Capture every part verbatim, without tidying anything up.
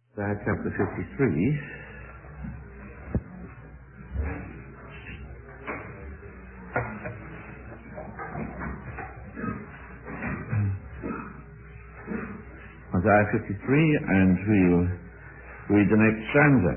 Isaiah chapter fifty-three. Isaiah fifty-three, and we'll read the next stanza.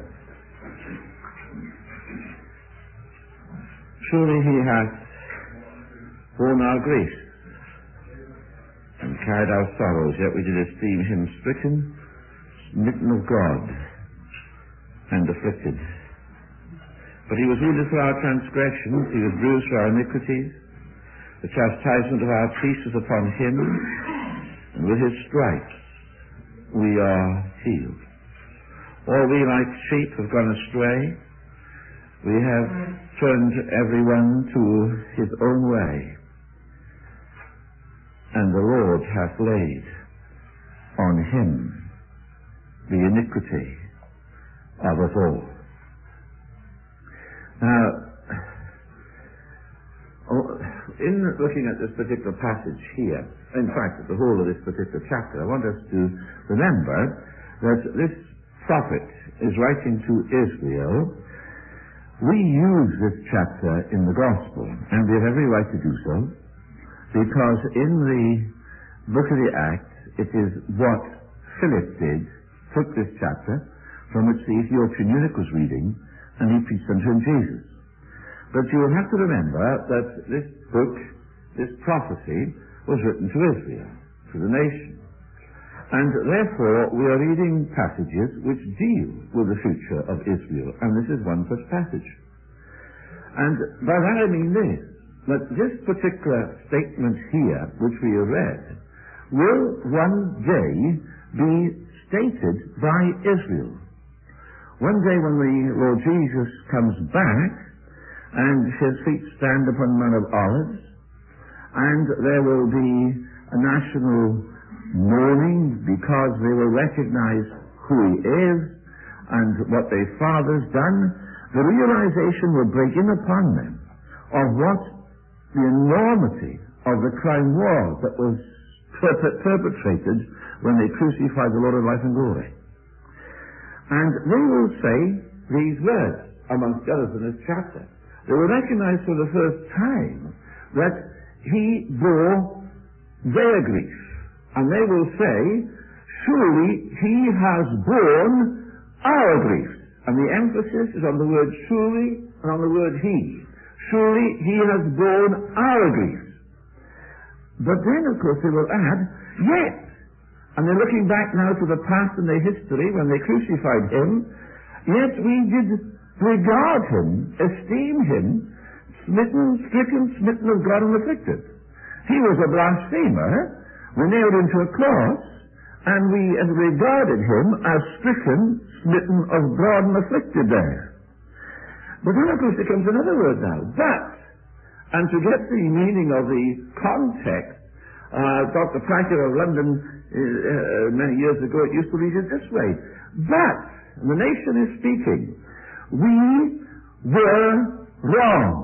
Surely he hath borne our griefs and carried our sorrows, yet we did esteem him stricken, smitten of God, and afflicted. But he was wounded for our transgressions, he was bruised for our iniquities. The chastisement of our peace was upon him, and with his stripes we are healed. All we like sheep have gone astray. We have turned everyone to his own way, and the Lord hath laid on him the iniquity of us all. Now, in looking at this particular passage here, in fact, at the whole of this particular chapter, I want us to remember that this prophet is writing to Israel. We use this chapter in the Gospel, and we have every right to do so, because in the book of the Acts, it is what Philip did, took this chapter, from which the Ethiopian eunuch was reading, and he preached unto him Jesus. But you will have to remember that this book, this prophecy, was written to Israel, to the nation. And therefore, we are reading passages which deal with the future of Israel, and this is one such passage. And by that I mean this, that this particular statement here, which we have read, will one day be stated by Israel. One day when the Lord Jesus comes back, and his feet stand upon the Mount of Olives, and there will be a national mourning because they will recognize who he is and what their father's done. The realization will break in upon them of what the enormity of the crime was that was perp- perpetrated when they crucified the Lord of life and glory. And they will say these words, amongst others in this chapter. They will recognize for the first time that he bore their grief. And they will say, surely he has borne our griefs. And the emphasis is on the word surely and on the word he. Surely he has borne our griefs. But then, of course, they will add, yet. And they're looking back now to the past in their history when they crucified him. Yet we did regard him, esteem him, smitten, stricken, smitten of God and afflicted. He was a blasphemer. We nailed him to a cross, and we regarded him as stricken, smitten of God and afflicted there. But then, of course, there comes another word now, but. And to get the meaning of the context, uh, Doctor Pracker of London, uh, many years ago, it used to read it this way. But, and the nation is speaking, we were wrong.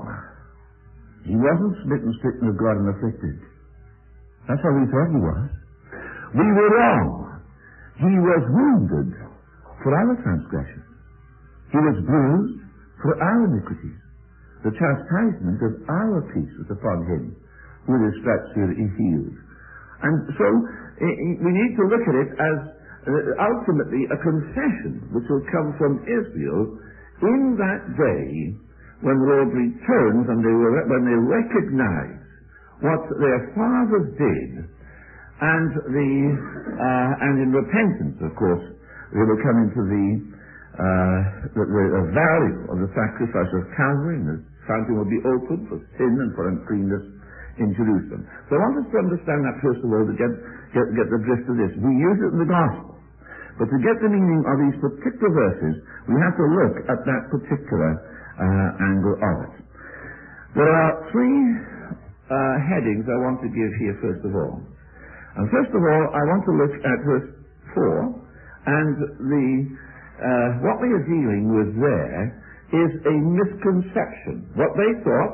He wasn't smitten, stricken of God and afflicted. That's how we thought he was. We were wrong. He was wounded for our transgressions. He was bruised for our iniquities. The chastisement of our peace was upon him. With his stripes we are healed. And so we need to look at it as ultimately a confession which will come from Israel in that day when the Lord returns and they will, when they recognize what their fathers did, and the uh, and in repentance, of course, they will come into the uh, the, the value of the sacrifice of Calvary, and the fountain will be opened for sin and for uncleanness in Jerusalem. So I want us to understand that first of all, to get, get, get the drift of this. We use it in the Gospel, but to get the meaning of these particular verses, we have to look at that particular uh, angle of it. There are three uh, headings I want to give here first of all. And first of all, I want to look at verse four, and the uh, what we are dealing with there is a misconception. What they thought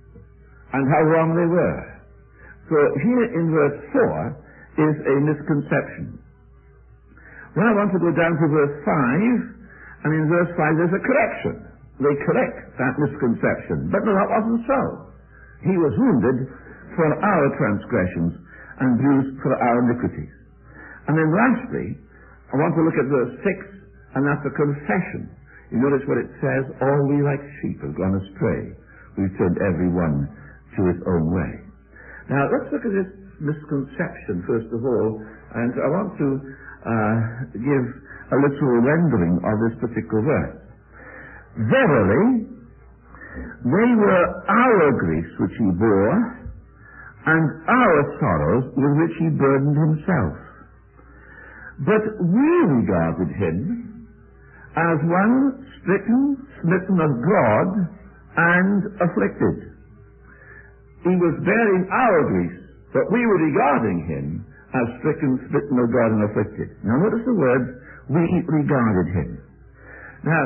and how wrong they were. So here in verse four is a misconception. When I want to go down to verse five, and in verse five there's a correction. They correct that misconception. But no, that wasn't so. He was wounded for our transgressions and bruised for our iniquities. And then lastly, I want to look at verse six, and that's a confession. You notice what it says, all we like sheep have gone astray. We've turned every one to his own way. Now, let's look at this misconception, first of all, and I want to uh, give a little rendering of this particular verse. Verily, they were our griefs which he bore, and our sorrows with which he burdened himself. But we regarded him as one stricken, smitten of God, and afflicted. He was bearing our griefs, but we were regarding him as stricken, smitten of God, and afflicted. Now notice the words, we regarded him. Now,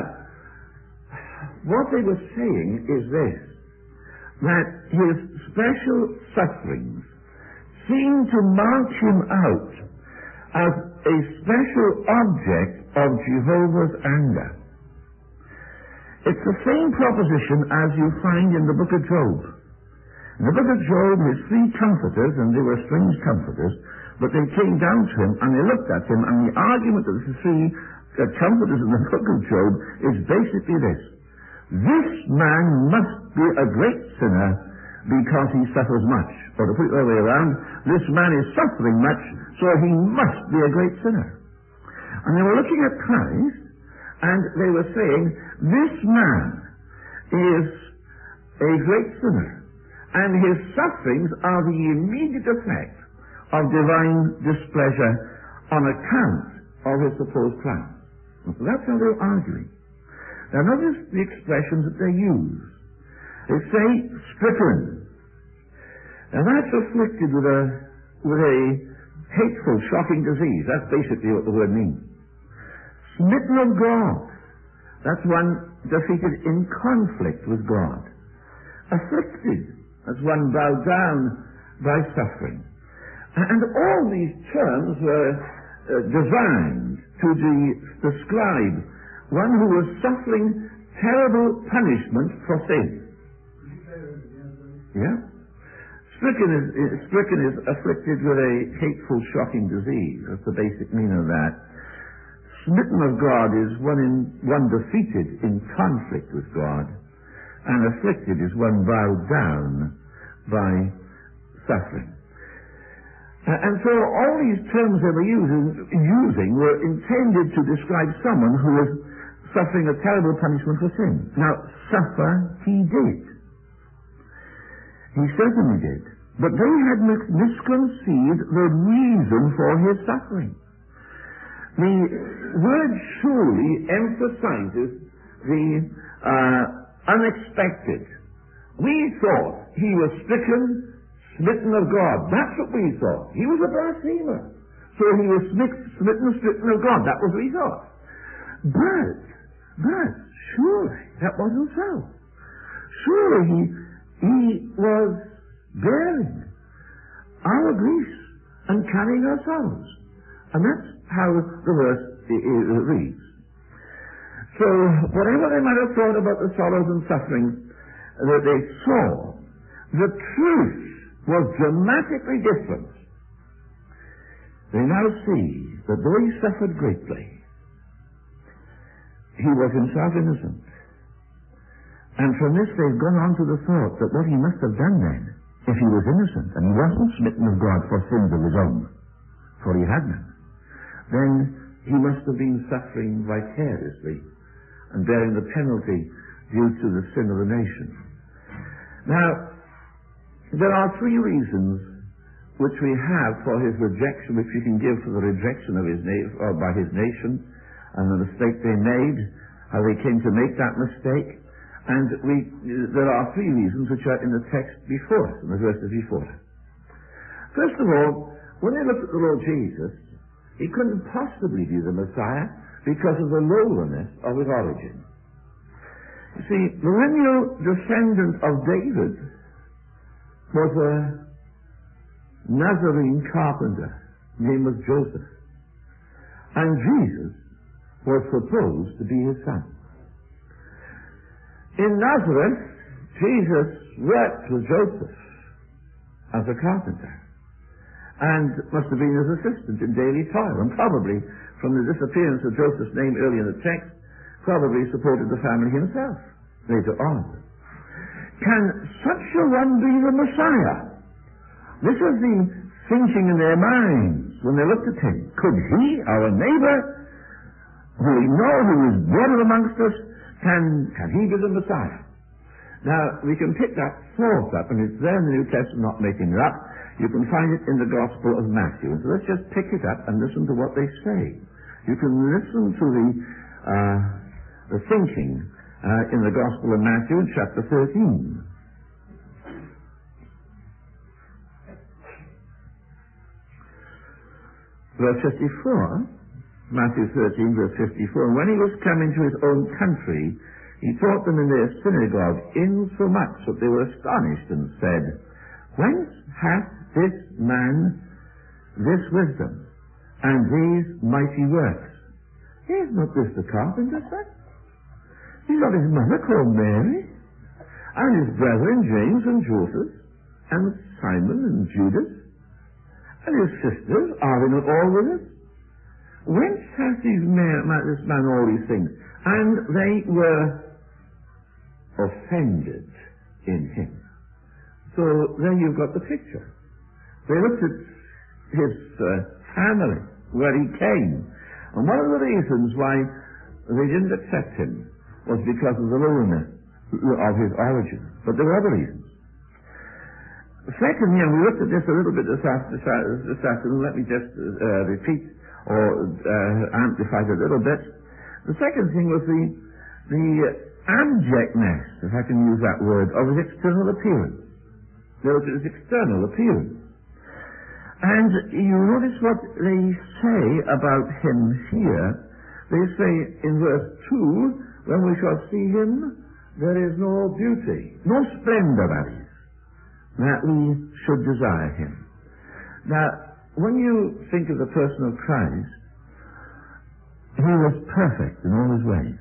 what they were saying is this, that his special sufferings seemed to mark him out as a special object of Jehovah's anger. It's the same proposition as you find in the book of Job. In the book of Job, his three comforters, and they were strange comforters, but they came down to him and they looked at him, and the argument of the three uh, comforters in the book of Job is basically this. This man must be a great sinner because he suffers much. Or to put it the other way around, this man is suffering much, so he must be a great sinner. And they were looking at Christ, and they were saying, this man is a great sinner, and his sufferings are the immediate effect of divine displeasure on account of his supposed crimes. So that's how they're arguing. Now notice the expressions that they use. They say, stricken. Now that's afflicted with a, with a hateful, shocking disease. That's basically what the word means. Smitten of God. That's one defeated in conflict with God. Afflicted. That's one bowed down by suffering. And all these terms were uh, designed to de- describe one who was suffering terrible punishment for sin. Yeah? Stricken is, is, stricken is afflicted with a hateful, shocking disease. That's the basic meaning of that. Smitten of God is one, in, one defeated in conflict with God, and afflicted is one bowed down by suffering. Uh, and so all these terms they were using, using were intended to describe someone who was suffering a terrible punishment for sin. Now, suffer he did. He certainly did. But they had mis- misconceived the reason for his suffering. The word surely emphasizes the uh, unexpected. We thought he was stricken, smitten of God. That's what we thought. He was a blasphemer. So he was smitten, stricken of God. That was what we thought. But, but, surely that wasn't so. Surely he, he was bearing our griefs and carrying our sorrows. And that's how the verse reads. So, whatever they might have thought about the sorrows and sufferings that they saw, the truth was dramatically different. They now see that though he suffered greatly, he was himself innocent. And from this they've gone on to the thought that what he must have done then, if he was innocent, and he wasn't smitten of God for sins of his own, for he had none, then he must have been suffering vicariously and bearing the penalty due to the sin of the nation. Now, there are three reasons which we have for his rejection, which we can give for the rejection of his na- or by his nation, and the mistake they made, how they came to make that mistake. And we, there are three reasons which are in the text before us, in the verses before us. First of all, when they looked at the Lord Jesus, he couldn't possibly be the Messiah because of the lowliness of his origin. You see, the lineal descendant of David was a Nazarene carpenter. His name was Joseph. and Jesus was supposed to be his son. In Nazareth, Jesus worked with Joseph as a carpenter, and must have been his assistant in daily toil, and probably, from the disappearance of Joseph's name early in the text, probably supported the family himself later on. Can such a one be the Messiah? This was the thinking in their minds when they looked at him. Could he, our neighbor, who we know who is brother amongst us, can, can he be the Messiah? Now, we can pick that thought up, and it's there in the New Testament, not making it up. You can find it in the Gospel of Matthew. So let's just pick it up and listen to what they say. You can listen to the, uh, the thinking uh, in the Gospel of Matthew in chapter thirteen. Verse fifty-four, Matthew thirteen, verse fifty-four. And when he was come into his own country, he taught them in their synagogue, insomuch that they were astonished, and said, Whence hath this man this wisdom, and these mighty works? Is not this the carpenter's son? Is not his mother called Mary? And his brethren James and Joseph, and Simon and Judas? And his sisters, are they not all with us? Whence hath these man, this man all these things? And they were offended in him. So there you've got the picture. They looked at his uh, family, where he came. And one of the reasons why they didn't accept him was because of the lowliness of his origin. But there were other reasons. Secondly, and we looked at this a little bit this afternoon, this afternoon let me just uh, repeat or uh, amplify it a little bit. The second thing was the, the abjectness, if I can use that word, of his external appearance. They looked at his external appearance. And you notice what they say about him here. They say in verse two, when we shall see him, there is no beauty, no splendor that is, that we should desire him. Now, when you think of the person of Christ, he was perfect in all his ways.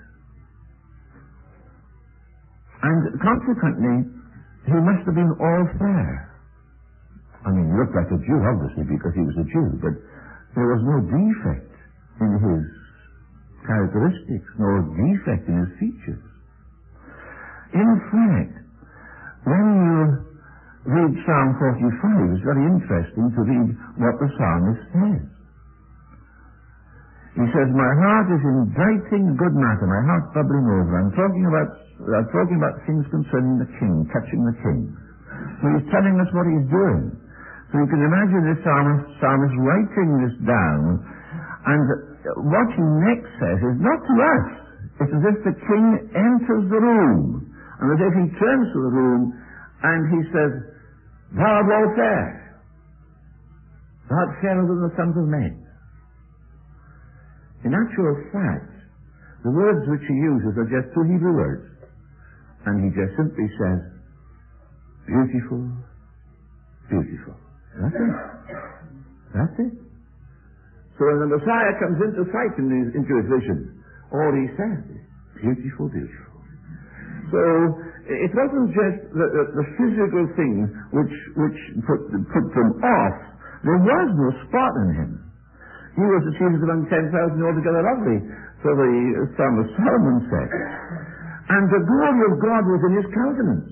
And consequently, he must have been all fair. I mean, he looked like a Jew, obviously, because he was a Jew, but there was no defect in his characteristics, no defect in his features. In fact, when you read Psalm forty-five, it's very interesting to read what the psalmist says. He says, my heart is inditing good matter, my heart bubbling over. I'm talking about, I'm talking about things concerning the king, touching the king. So he's telling us what he's doing. So you can imagine this psalmist, psalmist writing this down, and what he next says is not to us. It's as if the king enters the room, and as if he turns to the room, and he says, Thou art all fair. Thou art fairer than the sons of men. In actual fact, the words which he uses are just two Hebrew words, and he just simply says, beautiful, beautiful. That's it. That's it. So when the Messiah comes into sight in his, into his vision, all he says is, beautiful, beautiful. So it wasn't just the, the, the physical thing which, which put, put them off. There was no spot in him. He was the chiefest among ten thousand altogether lovely, so the Psalm of Solomon said. And the glory of God was in his countenance.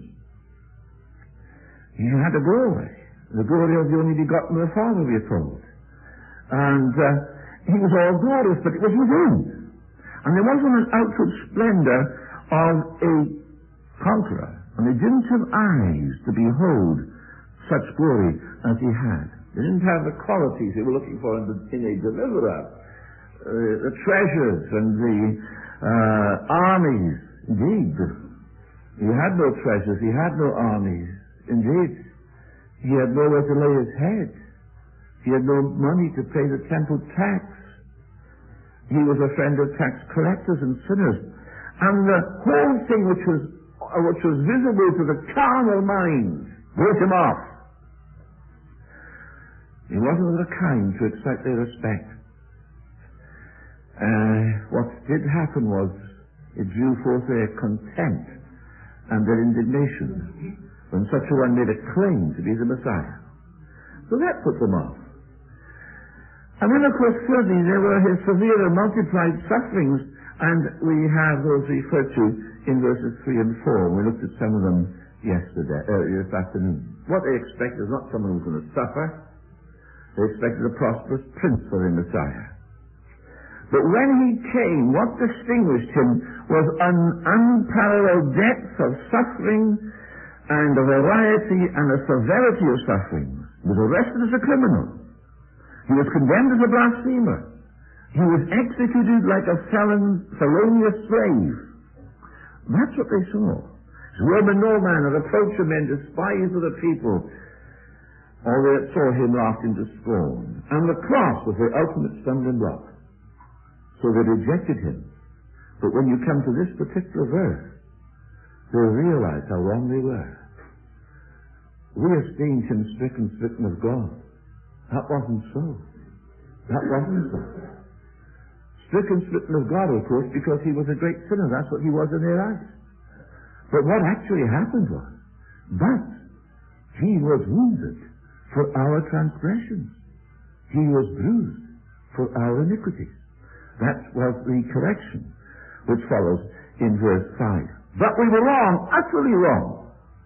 He had a glory. The glory of the only begotten of the Father, we are told. And uh, he was all glorious, but it was within. And there wasn't an outward splendor of a conqueror. And they didn't have eyes to behold such glory as he had. They didn't have the qualities they were looking for in, the, in a deliverer. Uh, the treasures and the uh, armies. Indeed. He had no treasures. He had no armies. Indeed. He had nowhere to lay his head. He had no money to pay the temple tax. He was a friend of tax collectors and sinners. And the whole thing which was, which was visible to the carnal mind broke him off. He wasn't of the kind to excite their respect. uh, what did happen was it drew forth their contempt and their indignation when such a one made a claim to be the Messiah. So that put them off. And then, of course, thirdly, there were his severe and multiplied sufferings, and we have those referred to in verses three and four. We looked at some of them yesterday, uh, this afternoon. What they expected is not someone who's going to suffer. They expected a prosperous prince for their Messiah. But when he came, what distinguished him was an unparalleled depth of suffering and a variety and a severity of suffering. He was arrested as a criminal. He was condemned as a blasphemer. He was executed like a felon, felonious slave. That's what they saw. As Roman nobleman had approached him and despised of the people. All they saw him laughed into scorn. And the cross was their ultimate stumbling block. So they rejected him. But when you come to this particular verse, they realize how wrong they were. We esteemed him stricken, stricken of God. That wasn't so. That wasn't so. Stricken, stricken of God, of course, because he was a great sinner. That's what he was in their eyes. But what actually happened was, but he was wounded for our transgressions. He was bruised for our iniquities. That was the correction which follows in verse five. But we were wrong, utterly wrong.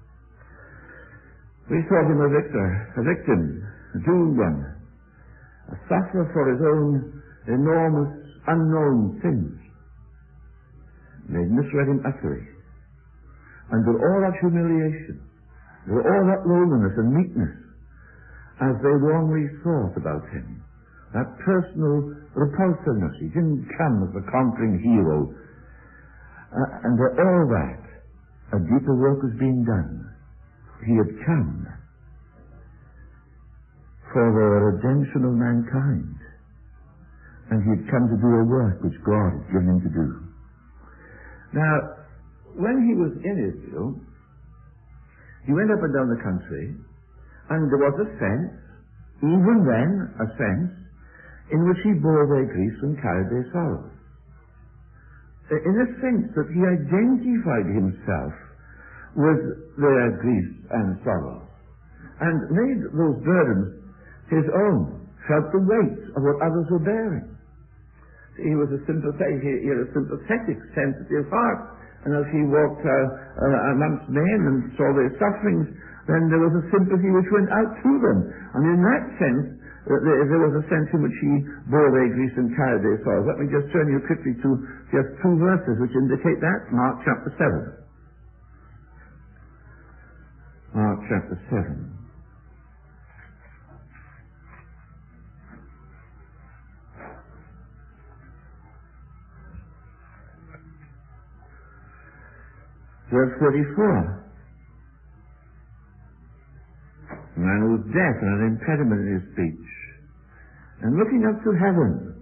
We thought him a victor, a victim, a doomed one, a sufferer for his own enormous, unknown sins. They misread him utterly. Under all that humiliation, under all that lowliness and meekness, as they wrongly thought about him, that personal repulsiveness, he didn't come as a conquering hero. Uh, under all that, a deeper work was being done. He had come for the redemption of mankind. And he had come to do a work which God had given him to do. Now, when he was in Israel, he went up and down the country, and there was a sense, even then, a sense, in which he bore their griefs and carried their sorrows. In a sense that he identified himself with their griefs and sorrows, and made those burdens his own, felt the weight of what others were bearing. He was a sympathetic, he had a sympathetic, sensitive heart, and as he walked uh, uh, amongst men and saw their sufferings, then there was a sympathy which went out to them. And in that sense, uh, there, there was a sense in which he bore their griefs and carried their sorrows. Let me just turn you quickly to just two verses which indicate that. Mark chapter seven. Mark chapter seven. Verse thirty-four. A man who was deaf and an impediment in his speech, and looking up to heaven,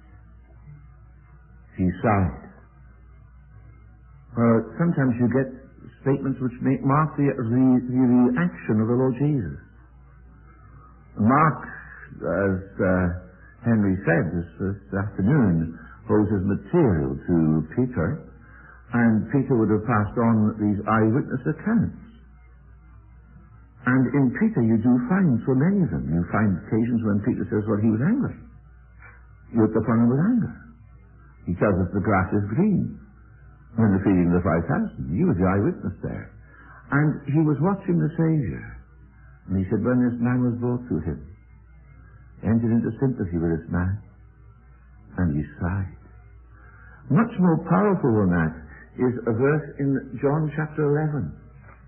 he sighed. Well, sometimes you get statements which make mark the, the, the reaction of the Lord Jesus. Mark, as uh, Henry said this, this afternoon, poses material to Peter, and Peter would have passed on these eyewitness accounts. And in Peter you do find so many of them. You find occasions when Peter says, well, he was angry. He looked upon him with anger. He tells us the grass is green. When the feeding of the five thousand, he was the eyewitness there. And he was watching the Savior. And he said, when this man was brought to him, he entered into sympathy with this man, and he sighed. Much more powerful than that is a verse in John chapter eleven.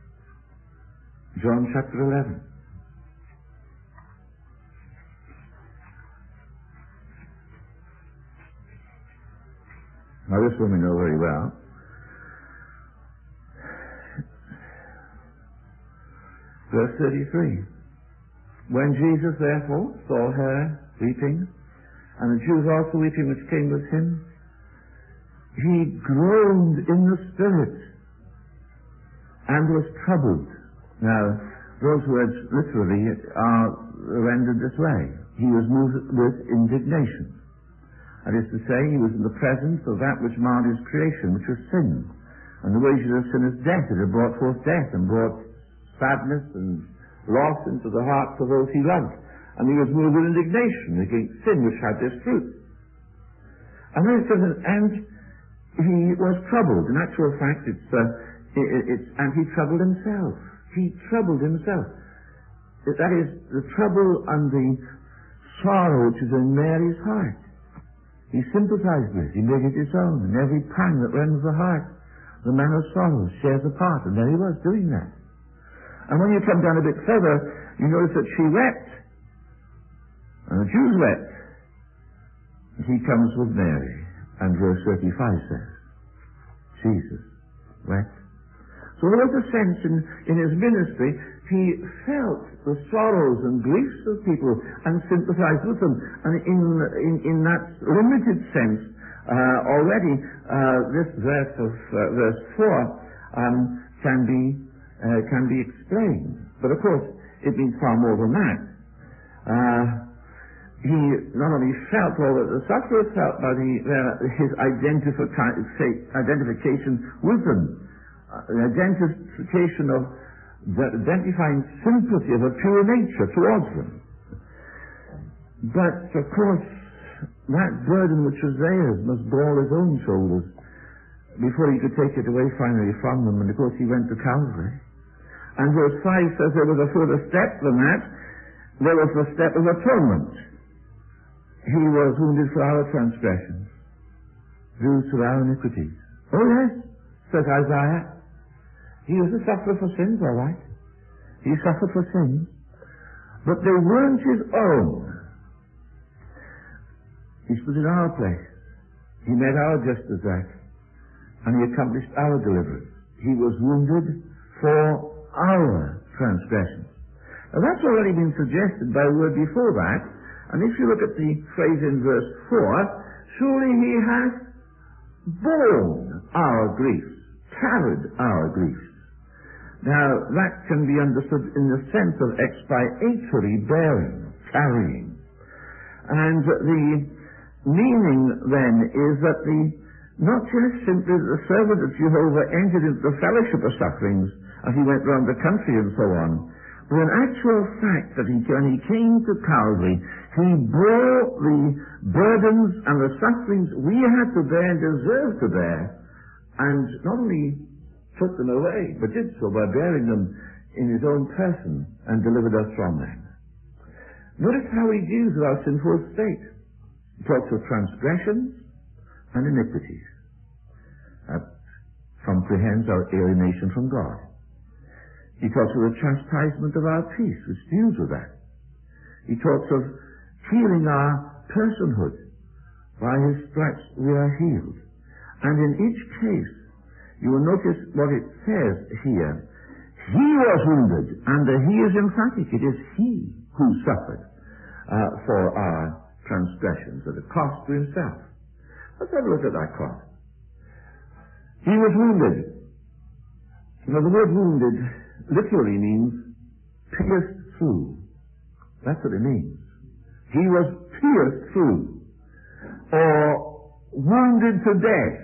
John chapter eleven. Now this one we know very well. Verse thirty-three. When Jesus therefore saw her weeping, and the Jews also weeping which came with him, he groaned in the spirit and was troubled. Now, those words literally are rendered this way. He was moved with indignation. That is to say, he was in the presence of that which marred his creation, which was sin. And the wages of sin is death. It had brought forth death and brought sadness and loss into the hearts of those he loved. And he was moved with indignation against sin, which had this fruit. And then it says, and he was troubled. In actual fact, it's, uh, it, it's, and he troubled himself. He troubled himself. That is, the trouble and the sorrow which is in Mary's heart. He sympathized with it. He made it his own. And every pang that rends the heart, the man of sorrows shares a part. And there he was doing that. And when you come down a bit further, you notice that she wept. And the Jews wept. And he comes with Mary. And verse thirty-five says, Jesus wept. So there was a sense in, in his ministry, he felt the sorrows and griefs of people and sympathized with them. And in, in, in that limited sense, uh, already, uh, this verse of uh, verse four um, can be uh, can be explained. But of course, it means far more than that. Uh, he not only felt all that the sufferer felt, but he, uh, his identifi- identification with them. Uh, the identification of the identifying sympathy of a pure nature towards them. But of course, that burden which was theirs must bear his own shoulders before he could take it away finally from them. And of course, he went to Calvary. And verse five says there was a further step than that. There was the step of atonement. He was wounded for our transgressions, bruised for our iniquities. Oh yes, says Isaiah. He was a sufferer for sins, all right. He suffered for sins. But they weren't his own. He stood in our place. He met our justice act. And he accomplished our deliverance. He was wounded for our transgressions. Now that's already been suggested by a word before that. And if you look at the phrase in verse four, surely he has borne our griefs, carried our griefs. Now, that can be understood in the sense of expiatory bearing, carrying. And the meaning then is that the, not just simply that the servant of Jehovah entered into the fellowship of sufferings as he went round the country and so on, but in actual fact that he, when he came to Calvary, he bore the burdens and the sufferings we had to bear and deserve to bear, and not only took them away, but did so by bearing them in his own person and delivered us from them. Notice how he deals with our sinful state. He talks of transgressions and iniquities. That comprehends our alienation from God. He talks of the chastisement of our peace, which deals with that. He talks of healing our personhood. By his stripes we are healed. And in each case, you will notice what it says here. He was wounded, and the he is emphatic. It is he who suffered uh, for our transgressions at a cost to himself. Let's have a look at that cost. He was wounded. Now the word wounded literally means pierced through. That's what it means. He was pierced through, or wounded to death.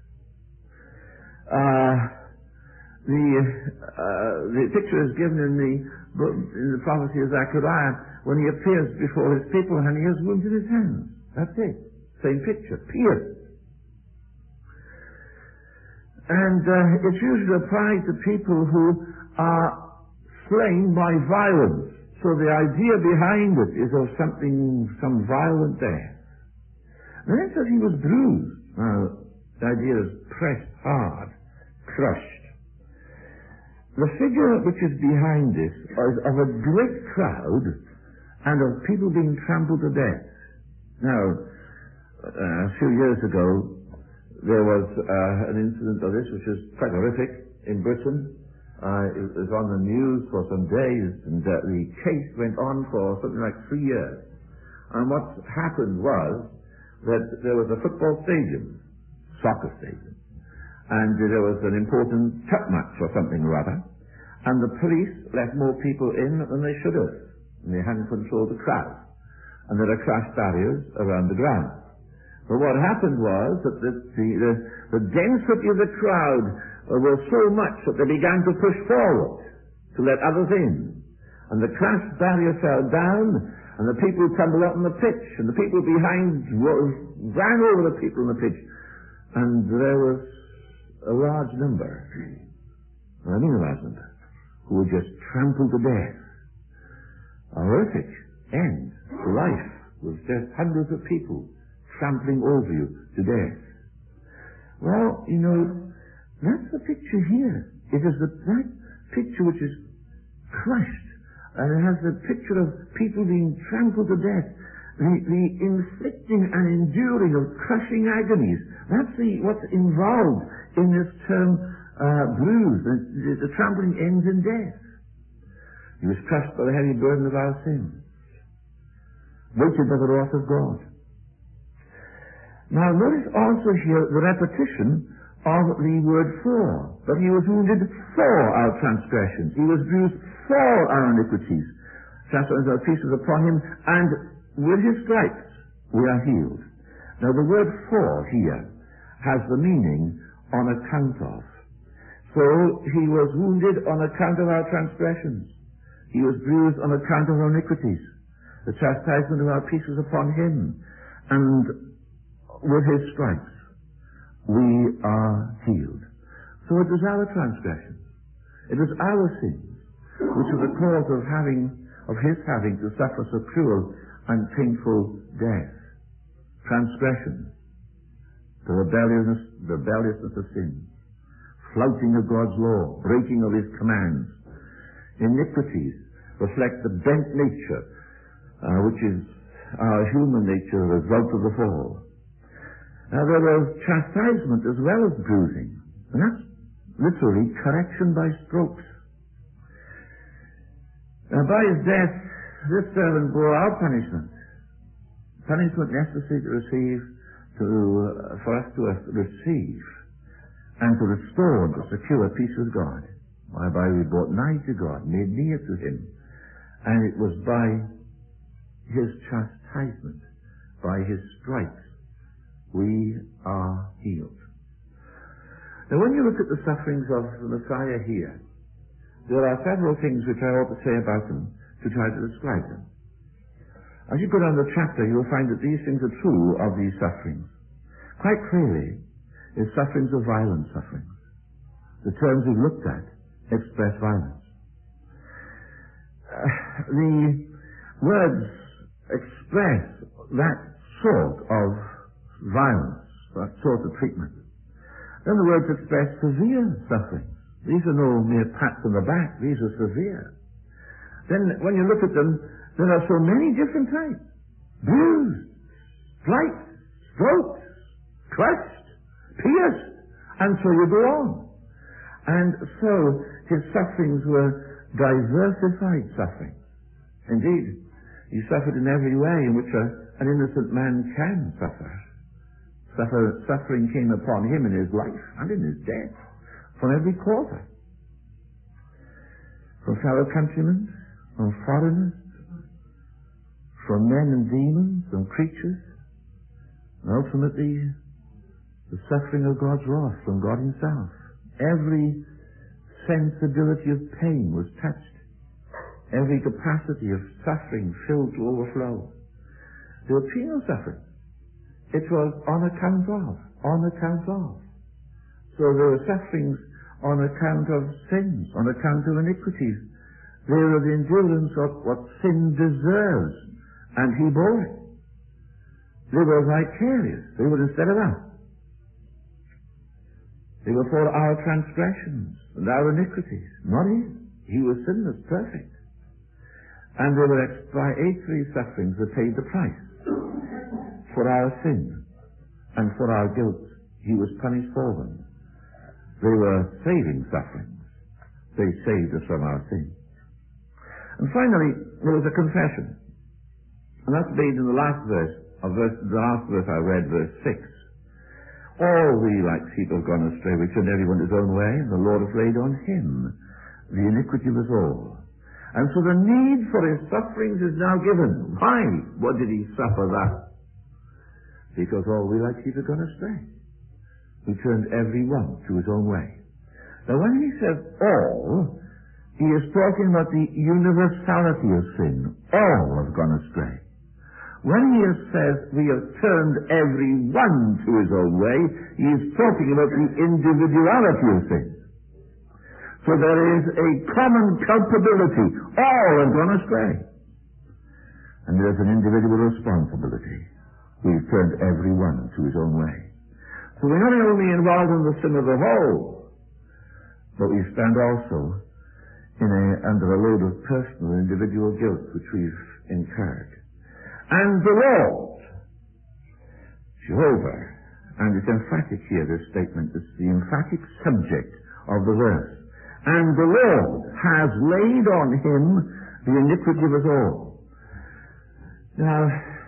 Uh, the uh, the picture is given in the in the prophecy of Zechariah when he appears before his people and he has wounds in his hands. That's it. Same picture. Pierced. And uh, it's usually applied to people who are slain by violence. So the idea behind it is of something, some violent death. And then it says he was bruised. Now, the idea is pressed hard. Crushed. The figure which is behind this is of a great crowd and of people being trampled to death. Now, uh, a few years ago, there was uh, an incident of this which was quite horrific in Britain. Uh, it was on the news for some days, and uh, the case went on for something like three years. And what happened was that there was a football stadium, soccer stadium, and there was an important cup match or something or other, and the police let more people in than they should have, and they hadn't controlled the crowd, and there are crash barriers around the ground. But what happened was that the, the, the, the density of the crowd uh, was so much that they began to push forward to let others in. And the crash barrier fell down, and the people tumbled out on the pitch, and the people behind ran over the people on the pitch. And there was a large number, I mean a large number, who were just trampled to death. A horrific end to life was just hundreds of people trampling over you to death. Well, you know, that's the picture here. It is the, that picture which is crushed, and it has the picture of people being trampled to death, the, the inflicting and enduring of crushing agonies. That's the, what's involved in this term uh, bruise. The, the, the trampling ends in death. He was crushed by the heavy burden of our sins, weighted by the wrath of God. Now notice also here the repetition of the word for. But he was wounded for our transgressions. He was bruised for our iniquities. Chastisement of our peace was upon him, and with his stripes we are healed. Now the word for here has the meaning on account of. So he was wounded on account of our transgressions. He was bruised on account of our iniquities. The chastisement of our peace was upon him, and with his stripes we are healed. So it was our transgressions, it was our sins, which were the cause of having, of his having to suffer so cruel and painful death. Transgression, the rebelliousness, the rebelliousness of sin, flouting of God's law, breaking of his commands. Iniquities reflect the bent nature, uh, which is our human nature, the result of the fall. Now there was chastisement as well as bruising, and that's literally correction by strokes. Now by his death, this servant bore our punishment, punishment necessary to receive, to uh, for us to uh, receive, and to restore and to secure peace with God, whereby we brought nigh to God, made near to him, and it was by his chastisement, by his stripes, we are healed. Now when you look at the sufferings of the Messiah here, there are several things which I ought to say about them to try to describe them. As you go down the chapter, you will find that these things are true of these sufferings. Quite clearly, is sufferings of violent sufferings. The terms we've looked at express violence. Uh, the words express that sort of violence, that sort of treatment. Then the words express severe sufferings. These are no mere pats on the back, these are severe. Then when you look at them, there are so many different types. Bruised, sliced, stroked, crushed, pierced, and so you go on. And so his sufferings were diversified sufferings. Indeed, he suffered in every way in which a, an innocent man can suffer. Suffer. Suffering came upon him in his life and in his death from every quarter. From fellow countrymen, from foreigners, from men and demons and creatures, and ultimately the suffering of God's wrath from God himself. Every sensibility of pain was touched. Every capacity of suffering filled to overflow. There were penal suffering. It was on account of, on account of. So there were sufferings on account of sins, on account of iniquities. They were the endurance of what sin deserves, and he bore it. They were vicarious. They were instead of us. They were for our transgressions and our iniquities, not his. He was sinless, perfect. And they were expiatory sufferings that paid the price for our sin and for our guilt. He was punished for them. They were saving sufferings. They saved us from our sin. And finally, there was a confession. And that's made in the last verse, of verse, the last verse I read, verse six. All we like sheep have gone astray, we turned everyone his own way, and the Lord has laid on him the iniquity of us all. And so the need for his sufferings is now given. Why? What did he suffer that? because all we like sheep have gone astray. We turned every one to his own way. Now when he says all, he is talking about the universality of sin. All have gone astray. When he says we have turned every one to his own way, he is talking about the individuality of sin. So there is a common culpability. All have gone astray. And there is an individual responsibility. We've turned every one to his own way. So we're not only involved in the sin of the whole, but we stand also in a, under a load of personal individual guilt which we've incurred. And the Lord, Jehovah, and it's emphatic here, this statement, it's the emphatic subject of the verse. And the Lord has laid on him the iniquity of us all. Now,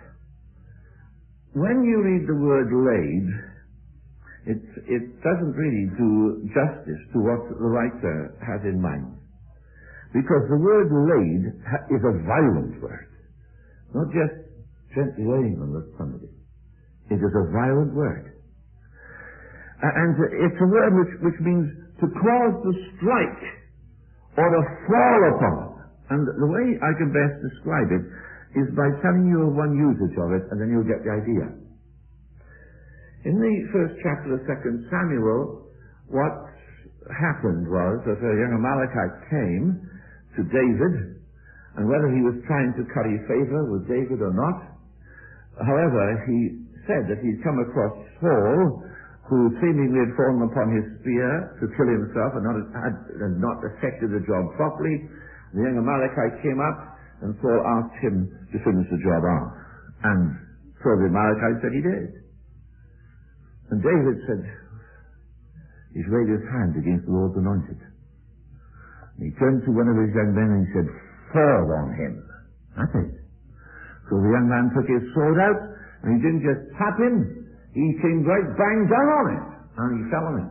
when you read the word laid, it, it doesn't really do justice to what the writer has in mind. Because the word laid is a violent word. Not just gently laying on somebody. It is a violent word. And it's a word which, which means to cause to strike or to fall upon. And the way I can best describe it is by telling you of one usage of it, and then you'll get the idea. In the first chapter of Second Samuel, what happened was that a young Amalekite came to David, and whether he was trying to curry favor with David or not, however, he said that he'd come across Saul, who seemingly had fallen upon his spear to kill himself and not, had, had not effected the job properly. The young Amalekite came up, and Saul asked him to finish the job off. And so the Amalekite said he did. And David said, he's laid his hand against the Lord's anointed. And he turned to one of his young men and he said, fall on him. That's it. So the young man took his sword out, and he didn't just tap him, he came right bang down on it, and he fell on it.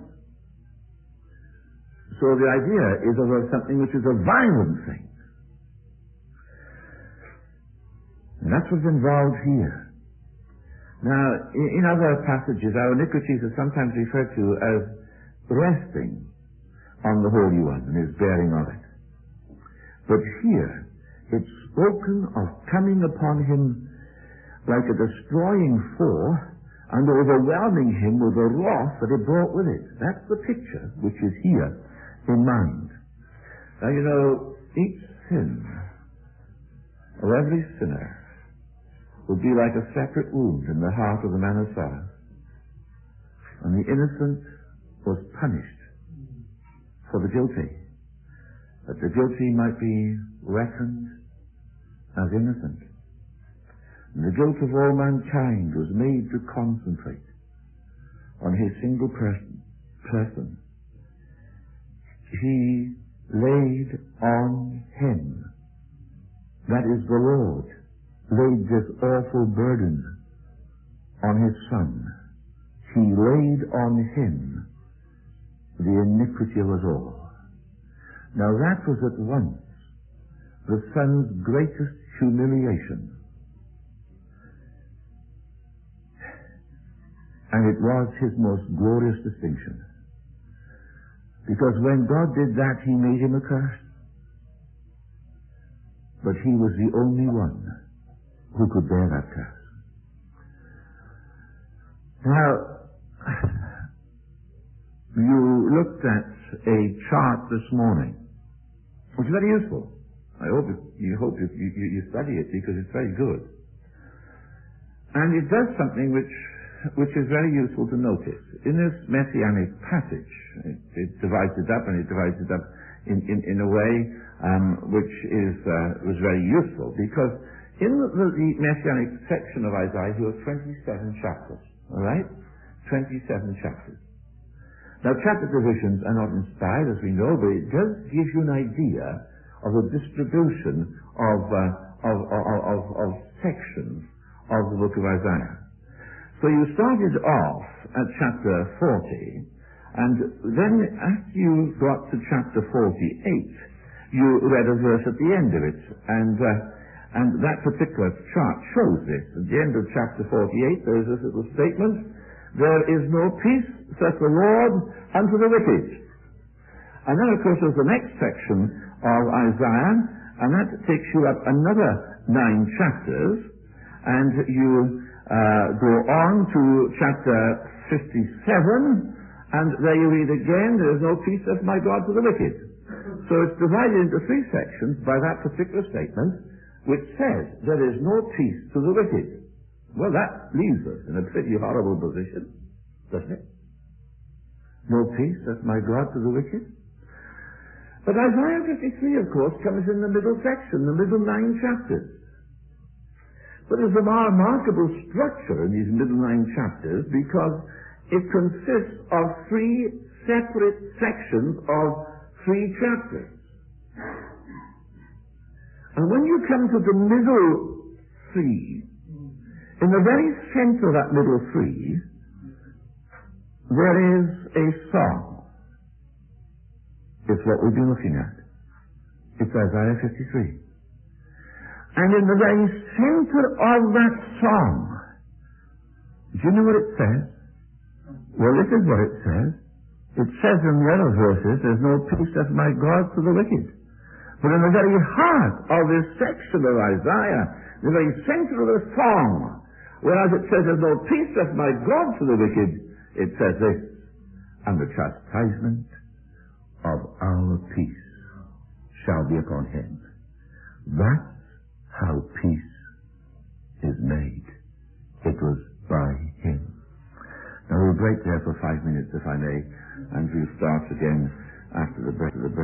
So the idea is of something which is a violent thing. And that's what's involved here. Now, in other passages, our iniquities are sometimes referred to as resting on the Holy One and his bearing of it. But here, it's spoken of coming upon him like a destroying foe and overwhelming him with the wrath that it brought with it. That's the picture which is here in mind. Now, you know, each sin of every sinner would be like a separate wound in the heart of the man of sorrow. And the innocent was punished for the guilty, that the guilty might be reckoned as innocent. And the guilt of all mankind was made to concentrate on his single person. person. He laid on him, that is the Lord, laid this awful burden on his Son. He laid on him the iniquity of us all. Now that was at once the Son's greatest humiliation. And it was his most glorious distinction. Because when God did that, he made him a curse. But he was the only one who could bear that curse. Now, you looked at a chart this morning, which is very useful. I hope it, you hope you, you, you study it because it's very good. And it does something which which is very useful to notice. In this messianic passage, it, it divides it up, and it divides it up in, in, in a way um, which is uh, was very useful, because in the, the, the messianic section of Isaiah, there are twenty-seven chapters, all right? twenty-seven chapters. Now, chapter divisions are not inspired, as we know, but it does give you an idea of the distribution of, uh, of, of, of, of sections of the book of Isaiah. So you started off at chapter forty, and then after you got to chapter forty-eight, you read a verse at the end of it, and uh, And that particular chart shows this. At the end of chapter forty-eight, there is this little statement, there is no peace, saith the Lord, unto the wicked. And then, of course, there's the next section of Isaiah, and that takes you up another nine chapters, and you uh, go on to chapter fifty-seven, and there you read again, there is no peace, saith my God, to the wicked. So it's divided into three sections by that particular statement, which says there is no peace to the wicked. Well, that leaves us in a pretty horrible position, doesn't it? No peace, saith my God, to the wicked. But Isaiah fifty-three, of course, comes in the middle section, the middle nine chapters. But there's a remarkable structure in these middle nine chapters because it consists of three separate sections of three chapters. And when you come to the middle three, in the very center of that middle three, there is a song. It's what we've been looking at. It's Isaiah fifty-three. And in the very center of that song, do you know what it says? Well, this is what it says. It says in the other verses, there's no peace, saith my God, to the wicked. But in the very heart of this section of Isaiah, the very center of the song, whereas it says there's no peace, saith my God, to the wicked, it says this, and the chastisement of our peace shall be upon him. That's how peace is made. It was by him. Now we'll break there for five minutes, if I may, and we'll start again after the break.